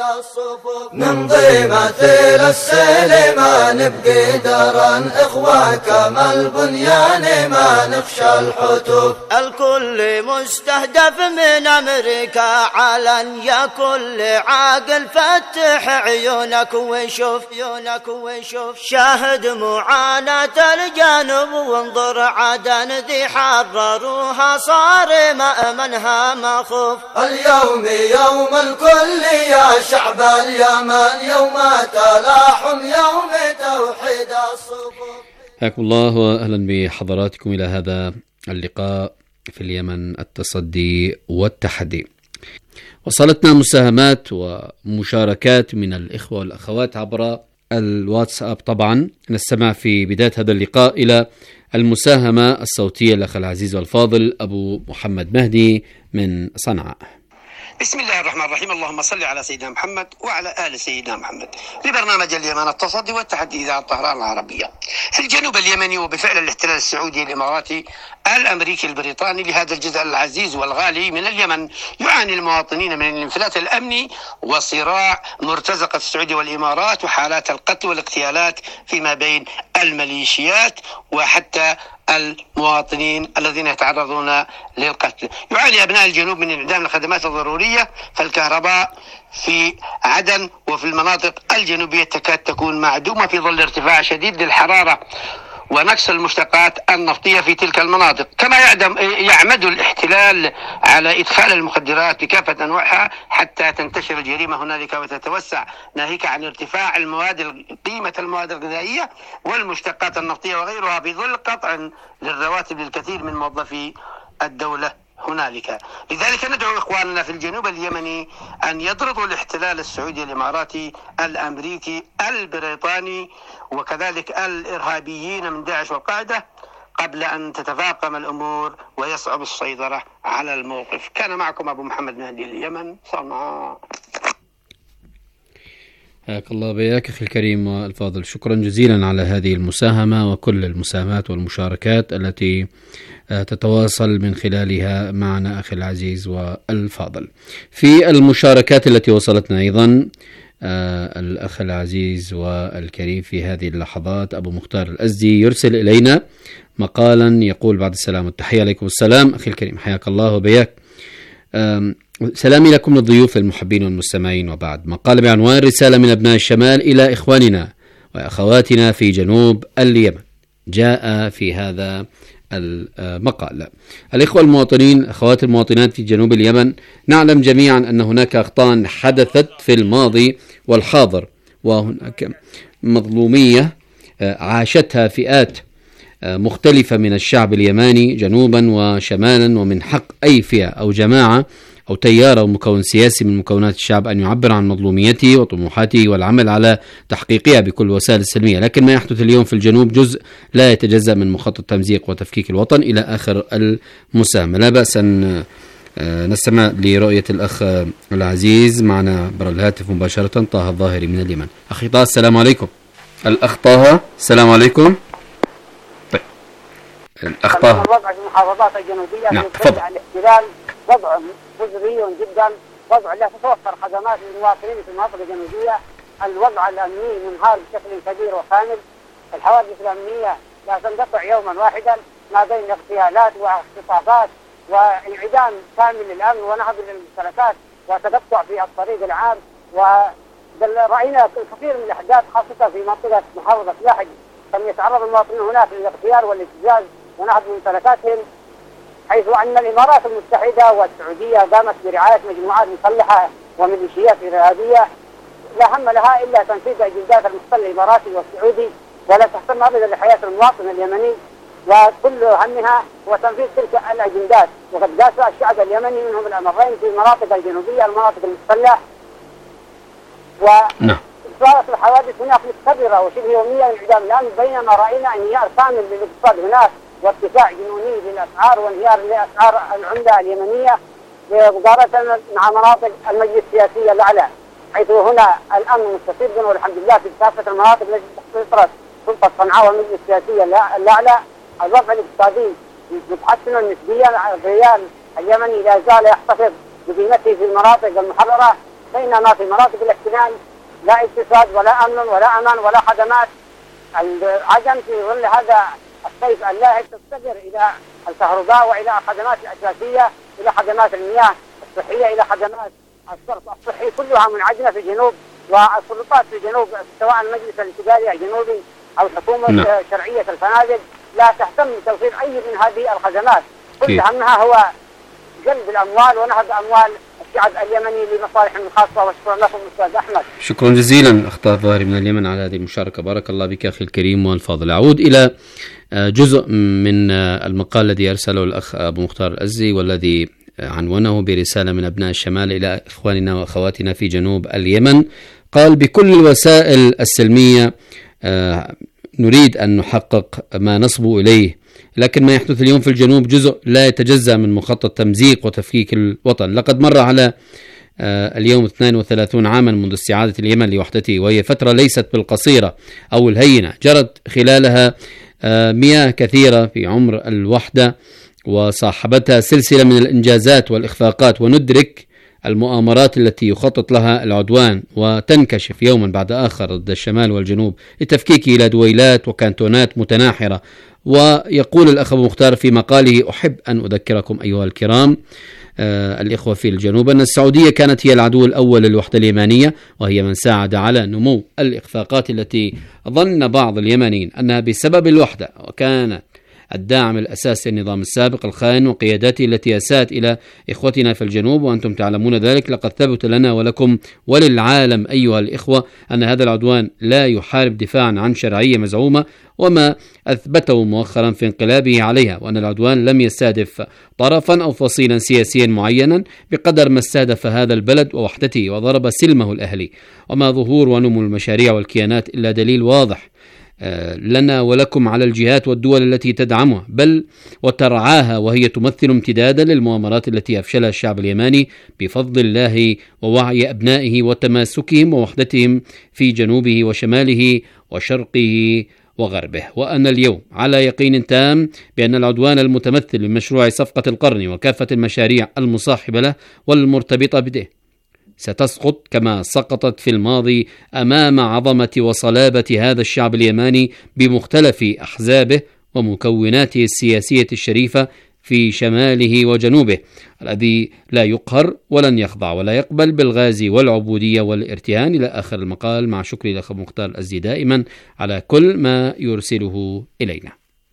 نمضي مثيل السلمان بقدرا إخوة كما البنيان ما نخشى الحتوف الكل مستهدف من أمريكا علن يا كل عاقل فتح عيونك وشوف شاهد معاناة الجانب وانظر عدن ذي حرروها صار مأمنها مخوف اليوم يوم الكل يا شعب اليمن يوم تلاحم يوم توحيد الصفوف. حياكم الله وأهلا بحضراتكم إلى هذا اللقاء في اليمن، التصدي والتحدي. وصلتنا مساهمات ومشاركات من الإخوة والأخوات عبر الواتساب. طبعا نستمع في بداية هذا اللقاء إلى المساهمة الصوتية الأخ العزيز والفاضل أبو محمد مهدي من صنعاء. بسم الله الرحمن الرحيم. اللهم صل على سيدنا محمد وعلى آل سيدنا محمد. لبرنامج اليمن التصدي والتحدي إذاعة طهران العربية. في الجنوب اليمني وبفعل الاحتلال السعودي الإماراتي الأمريكي البريطاني لهذا الجزء العزيز والغالي من اليمن، يعاني المواطنين من الانفلات الأمني وصراع مرتزقة السعودية والإمارات وحالات القتل والاغتيالات فيما بين الميليشيات وحتى المواطنين الذين يتعرضون للقتل. يعاني أبناء الجنوب من انعدام الخدمات الضرورية، فالكهرباء في عدن وفي المناطق الجنوبية تكاد تكون معدومة في ظل ارتفاع شديد للحرارة ونقص المشتقات النفطية في تلك المناطق. كما يعمد الاحتلال على إدخال المخدرات بكافة أنواعها حتى تنتشر الجريمة هنالك وتتوسع، ناهيك عن ارتفاع قيمة المواد الغذائية والمشتقات النفطية وغيرها في ظل قطع للرواتب للكثير من موظفي الدولة هنالك. لذلك ندعو إخواننا في الجنوب اليمني أن يطردوا الاحتلال السعودي الإماراتي الأمريكي البريطاني وكذلك الإرهابيين من داعش والقاعدة قبل أن تتفاقم الأمور ويصعب السيطرة على الموقف. كان معكم أبو محمد مهدي اليمن صنعاء. حياك الله بياك أخي الكريم والفاضل، شكرا جزيلا على هذه المساهمة وكل المساهمات والمشاركات التي تتواصل من خلالها معنا أخي العزيز والفاضل. في المشاركات التي وصلتنا أيضا الأخ العزيز والكريم في هذه اللحظات أبو مختار الأزدي يرسل إلينا مقالا يقول: بعد السلام والتحية. عليكم السلام أخي الكريم، حياك الله وبياك. سلامي لكم للضيوف المحبين والمستمعين، وبعد مقال بعنوان رسالة من أبناء الشمال إلى إخواننا وأخواتنا في جنوب اليمن. جاء في هذا المقال: الإخوة المواطنين، أخوات المواطنات في جنوب اليمن، نعلم جميعا أن هناك أخطاء حدثت في الماضي والحاضر، وهناك مظلومية عاشتها فئات مختلفة من الشعب اليماني جنوبا وشمالا، ومن حق أي فئة أو جماعة أو تيار أو مكون سياسي من مكونات الشعب أن يعبر عن مظلوميته وطموحاته والعمل على تحقيقها بكل وسائل السلمية. لكن ما يحدث اليوم في الجنوب جزء لا يتجزأ من مخطط تمزيق وتفكيك الوطن، إلى آخر المساهمة. لا بأس أن نستمع لرؤية الأخ العزيز معنا عبر الهاتف مباشرة، طه الظاهري من اليمن. أخي طه السلام عليكم. الأخ طه السلام عليكم. طيب الأخ طه، وضع المحافظات الجنوبية نعم في الاحتلال وضع مزري جدا، وضع لا تتوفر خدمات للمواطنين في المناطق الجنوبية، الوضع الأمني منهار بشكل كبير وكامل، الحوادث الأمنية لا تنقطع يوما واحدا ما بين اغتيالات واغتصابات وانعدام كامل للأمن ونهب للممتلكات وتقطع في الطريق العام. ورأينا الكثير من الأحداث خاصة في منطقة محافظة لاحج، كم يتعرض المواطنين هناك للاغتيال والابتزاز ونهب ممتلكاتهم، حيث أن الإمارات المتحدة والسعودية قامت برعاية مجموعات مسلحة وميليشيات إرهابية لا هم لها إلا تنفيذ أجندات المحتل الإماراتي والسعودي، ولا تهتم أبدا لحياة المواطن اليمني، وكل همها هو تنفيذ تلك الأجندات. وقد قاس الشعب اليمني منهم الأمرين في المناطق الجنوبية المناطق المسلحة، وصارت الحوادث هناك مستمرة وشبه يومية انعدام الأمن، بينما رأينا انهيار كامل للاقتصاد هناك وارتفاع جنوني للأسعار وانهيار لأسعار العملة اليمنية مقارنة مع مناطق المجلس السياسي الأعلى، حيث هنا الأمن مستفيد والحمد لله في كافة المناطق التي تحت سيطرة سلطة صنعاء والمجلس السياسي الأعلى. الوضع الاقتصادي متحسنا نسبيا. الريال اليمني لا زال يحتفظ بقيمته في المناطق المحررة، بينما في مناطق الاحتلال لا اقتصاد ولا أمن ولا أمان ولا خدمات. عدم في ظل هذا الصيف اللاهب تستمر إلى الكهرباء وإلى خدمات الأساسية، إلى خدمات المياه الصحية، إلى خدمات الصرف الصحي، كلها منعدمة في الجنوب. والسلطات في الجنوب سواء المجلس الانتقالي الجنوبي أو حكومة شرعية الفنادق لا تهتم بتوفير أي من هذه الخدمات. كل همها هو جلب الأموال ونهب أموال الشعب اليمني لمصالحهم الخاصة. وشكرا لكم أستاذ أحمد. شكرا جزيلا أخ الظاهري من اليمن على هذه المشاركة. بارك الله بك أخي الكريم والفاضل. أعود إلى جزء من المقال الذي أرسله الأخ أبو مختار الأزي، والذي عنونه برسالة من أبناء الشمال إلى إخواننا وأخواتنا في جنوب اليمن. قال: بكل الوسائل السلمية نريد أن نحقق ما نصبو إليه، لكن ما يحدث اليوم في الجنوب جزء لا يتجزأ من مخطط تمزيق وتفكيك الوطن. لقد مر على اليوم 32 عاما منذ استعادة اليمن لوحدته، وهي فترة ليست بالقصيرة أو الهينة، جرت خلالها مياه كثيرة في عمر الوحدة، وصاحبتها سلسلة من الإنجازات والإخفاقات، وندرك المؤامرات التي يخطط لها العدوان وتنكشف يوما بعد آخر ضد الشمال والجنوب لتفكيكه إلى دويلات وكانتونات متناحرة. ويقول الأخ أبو مختار في مقاله: أحب أن أذكركم أيها الكرام الإخوة في الجنوب أن السعودية كانت هي العدو الأول للوحدة اليمنية، وهي من ساعد على نمو الإخفاقات التي ظن بعض اليمنيين أنها بسبب الوحدة، وكانت الداعم الأساسي للنظام السابق الخائن وقياداته التي أساءت إلى إخوتنا في الجنوب، وأنتم تعلمون ذلك. لقد ثبت لنا ولكم وللعالم أيها الإخوة أن هذا العدوان لا يحارب دفاعا عن شرعية مزعومة، وما أثبته مؤخرا في انقلابه عليها، وأن العدوان لم يستهدف طرفا أو فصيلا سياسيا معينا بقدر ما استهدف هذا البلد ووحدته وضرب سلمه الأهلي. وما ظهور ونمو المشاريع والكيانات إلا دليل واضح لنا ولكم على الجهات والدول التي تدعمها بل وترعاها، وهي تمثل امتدادا للمؤامرات التي أفشلها الشعب اليماني بفضل الله ووعي أبنائه وتماسكهم ووحدتهم في جنوبه وشماله وشرقه وغربه. وأنا اليوم على يقين تام بأن العدوان المتمثل بمشروع صفقة القرن وكافة المشاريع المصاحبة له والمرتبطة به ستسقط كما سقطت في الماضي أمام عظمة وصلابة هذا الشعب اليماني بمختلف أحزابه ومكوناته السياسية الشريفة في شماله وجنوبه، الذي لا يقهر ولن يخضع ولا يقبل بالغازي والعبودية والارتهان. إلى آخر المقال، مع شكري لأخ مختار الأزي دائما على كل ما يرسله إلينا.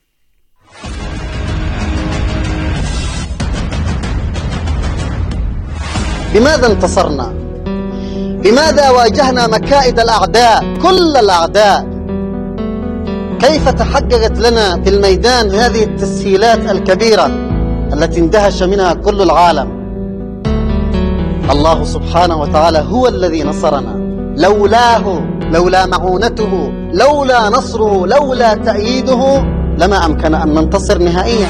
بماذا انتصرنا؟ بماذا واجهنا مكائد الأعداء كل الأعداء؟ كيف تحققت لنا في الميدان هذه التسهيلات الكبيرة التي اندهش منها كل العالم؟ الله سبحانه وتعالى هو الذي نصرنا، لولا معونته، لولا نصره، لولا تأييده لما أمكن أن ننتصر نهائيا.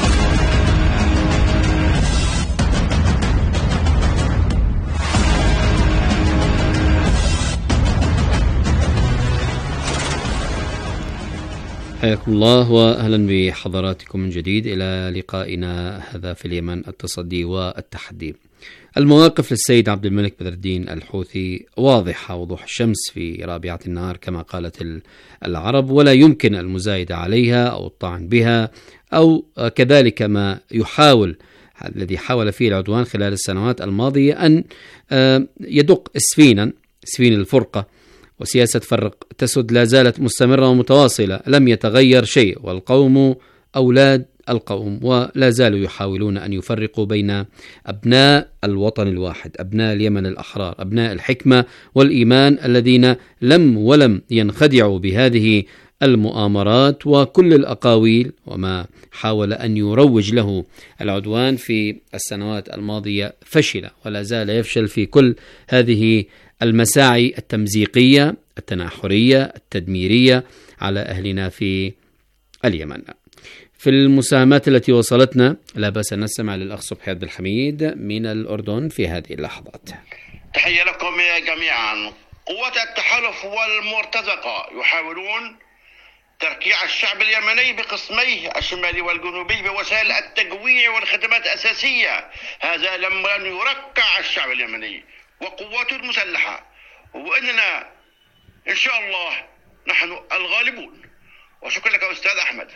حياكم الله وأهلا بحضراتكم من جديد إلى لقائنا هذا في اليمن، التصدي والتحدي. المواقف للسيد عبد الملك بدر الدين الحوثي واضحة وضوح الشمس في رابعة النهار كما قالت العرب، ولا يمكن المزايدة عليها أو الطعن بها، أو كذلك ما الذي حاول فيه العدوان خلال السنوات الماضية أن يدق سفين الفرقة، وسياسة فرق تسد لا زالت مستمرة ومتواصلة، لم يتغير شيء، والقوم أولاد القوم، ولا زالوا يحاولون أن يفرقوا بين أبناء الوطن الواحد، أبناء اليمن الأحرار، أبناء الحكمة والإيمان الذين لم ينخدعوا بهذه المؤامرات وكل الأقاويل وما حاول أن يروج له العدوان في السنوات الماضية فشل، ولا زال يفشل في كل هذه المساعي التمزيقية التناحرية التدميرية على أهلنا في اليمن. في المساهمات التي وصلتنا لا بأس أن نستمع للأخ صبحي عبد الحميد من الأردن في هذه اللحظات. تحية لكم جميعا. قوات التحالف والمرتزقة يحاولون تركيع الشعب اليمني بقسميه الشمالي والجنوبي بوسائل التجويع والخدمات الأساسية. هذا لما يركع الشعب اليمني وقواته المسلحة، وإننا إن شاء الله نحن الغالبون. وشكرا لك أستاذ أحمد.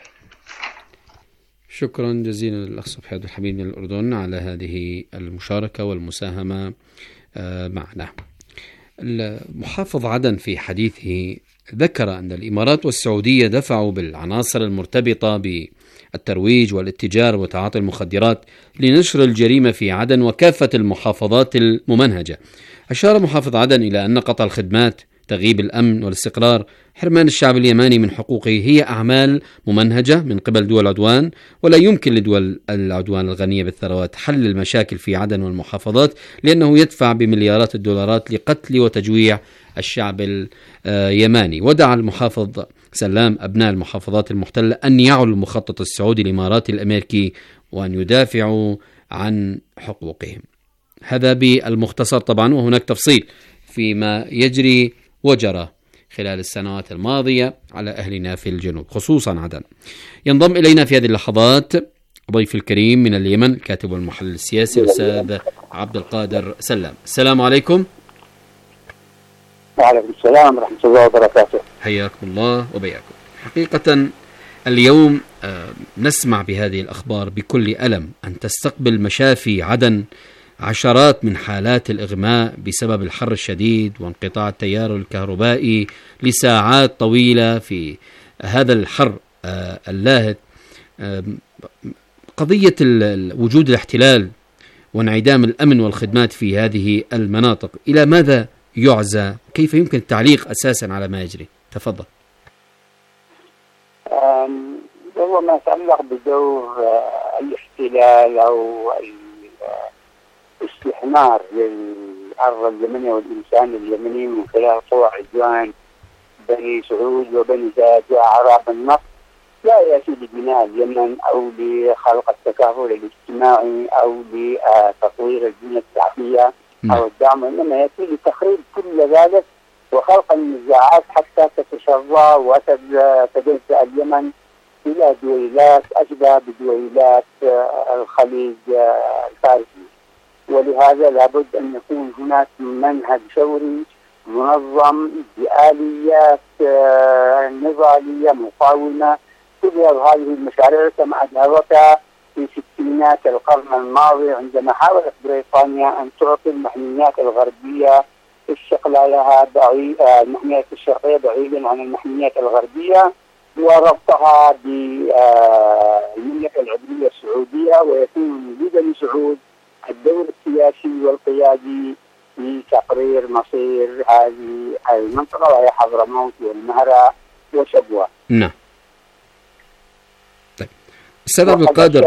شكرا جزيلا للأخ صبحي عبد الحميد من الأردن على هذه المشاركة والمساهمة معنا. المحافظ عدن في حديثه ذكر أن الإمارات والسعودية دفعوا بالعناصر المرتبطة بالترويج والاتجار وتعاطي المخدرات لنشر الجريمة في عدن وكافة المحافظات الممنهجة. أشار محافظ عدن إلى أن قطع الخدمات، تغييب الأمن والاستقرار، حرمان الشعب اليماني من حقوقه هي أعمال ممنهجة من قبل دول العدوان، ولا يمكن لدول العدوان الغنية بالثروات حل المشاكل في عدن والمحافظات، لأنه يدفع بمليارات الدولارات لقتل وتجويع الشعب اليماني. ودعا المحافظ سلام أبناء المحافظات المحتلة أن يعوا المخطط السعودي الإماراتي الأمريكي وأن يدافعوا عن حقوقهم. هذا بالمختصر طبعا، وهناك تفصيل فيما يجري وجرى خلال السنوات الماضية على أهلنا في الجنوب خصوصا عدن. ينضم إلينا في هذه اللحظات ضيف الكريم من اليمن الكاتب والمحلل السياسي الأستاذ عبد القادر سلام. السلام عليكم. وعليكم السلام ورحمة الله وبركاته. حياكم الله وبياكم. حقيقة اليوم نسمع بهذه الأخبار بكل ألم، أن تستقبل مشافي عدن عشرات من حالات الإغماء بسبب الحر الشديد وانقطاع التيار الكهربائي لساعات طويلة في هذا الحر اللاهث. قضية وجود الاحتلال وانعدام الأمن والخدمات في هذه المناطق إلى ماذا يعزى؟ كيف يمكن التعليق أساسا على ما يجري؟ تفضل. هو ما يتعلق بدور الاحتلال أو الاستحمار للأرض اليمنية والإنسان اليمني من خلال طوع عدوان بني سعود وبني زاد وأعراب النصر لا يأتي لبناء اليمن أو لخلق التكافل الاجتماعي أو لتطوير البنية التحتية أو الدعم، إنما يأتي لتخريب كل ذلك وخلق النزاعات حتى تتشظى وتتجزأ اليمن إلى دويلات أشبه بدويلات الخليج الفارسي. ولهذا لابد أن يكون هناك منهج ثوري منظم بآليات نضالية مقاومة تظهر هذه المشاريع كما أظهرتها في ستينات القرن الماضي عندما حاولت بريطانيا أن تعطي المحميات الغربية استقلالها المحميات الشرقية بعيدا عن المحميات الغربية وربطها بالمملكة العربية السعودية، ويكون لبني سعود الدور السياسي والقيادي في تقرير مصير هذه المنطقة وهي حضرموت والمهرة وشبوة. نعم. طيب أستاذ عبد القادر.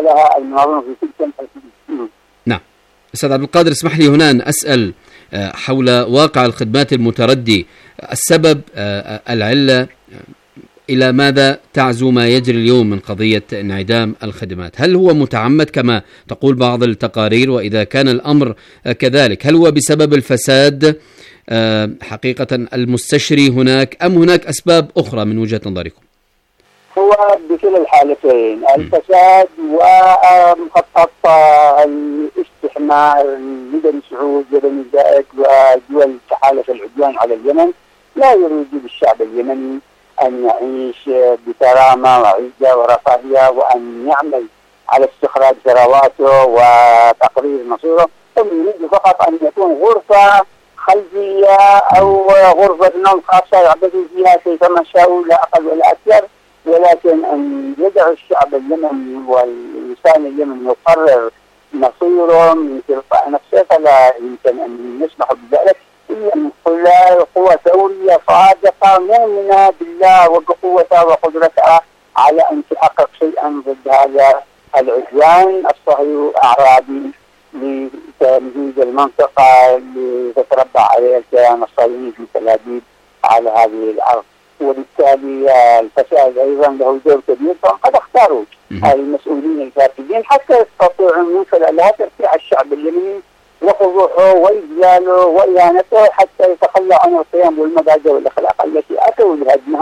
نعم أستاذ عبد القادر، اسمح لي هنا أن أسأل حول واقع الخدمات المتردي. السبب، العلة، إلى ماذا تعزو ما يجري اليوم من قضية انعدام الخدمات؟ هل هو متعمد كما تقول بعض التقارير؟ وإذا كان الأمر كذلك هل هو بسبب الفساد حقيقة المستشري هناك، أم هناك أسباب أخرى من وجهة نظركم؟ هو بكل الحالتين، الفساد ومخطط الاستحمار لبني سعود وبني زائد ودول تحالف العدوان على اليمن لا يريد بالشعب اليمني أن يعيش بكرامة وعزة ورفاهية وأن يعمل على استخراج ثرواته وتقرير مصيره، هم يريد فقط أن يكون غرفة خلفية أو غرفة نوم خاصة يعبدوا فيها كيفما شاءوا لا أقل ولا أكثر، ولكن أن يدع الشعب اليمني والإنسان اليمني يقرر مصيره من تلقاء نفسه فلا يمكن أن يسمح بذلك إلا من خلال قوة ثورية صادقة مؤمنة بالله وبقوتها وقدرتها على أن تحقق شيئا ضد هذا العدوان الصهيوني الأعرابي لتمهيد المنطقة اللي تتربع عليها الكيان الصهيوني في تل أبيب على هذه الأرض. وبالتالي الفساد أيضا له دور كبير، فقد اختاروا المسؤولين الفاسدين حتى يستطيعوا من خلالها ترفيع الشعب اليمني وخضوعه وإذلاله وإهانته حتى يتخلى عن القيم والمبادئ والأخلاق التي أتوا لهدمها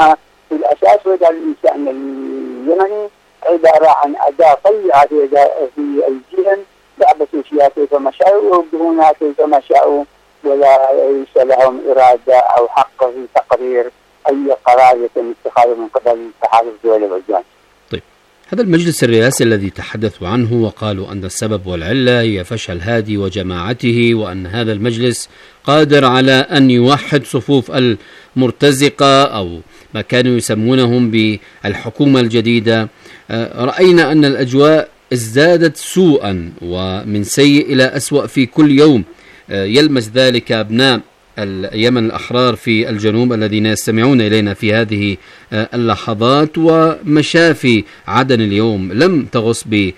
في الأساس وضع الإنسان اليمني عبارة عن أداة طيعة في أيديهم يعبثوا فيها كيفما شاءوا ويوجهونها كيفما شاءوا، ولا ليس لهم إرادة أو حق في تقرير أي قرار يتم اتخاذه من قبل اتحاد الدول والعدوان. طيب، هذا المجلس الرئاسي الذي تحدثوا عنه وقالوا أن السبب والعلة هي فشل هادي وجماعته، وأن هذا المجلس قادر على أن يوحد صفوف المرتزقة أو ما كانوا يسمونهم بالحكومة الجديدة، رأينا أن الأجواء ازدادت سوءا ومن سيء إلى أسوأ في كل يوم. يلمس ذلك أبناء اليمن الأحرار في الجنوب الذين يستمعون إلينا في هذه اللحظات، ومشافي عدن اليوم لم تغص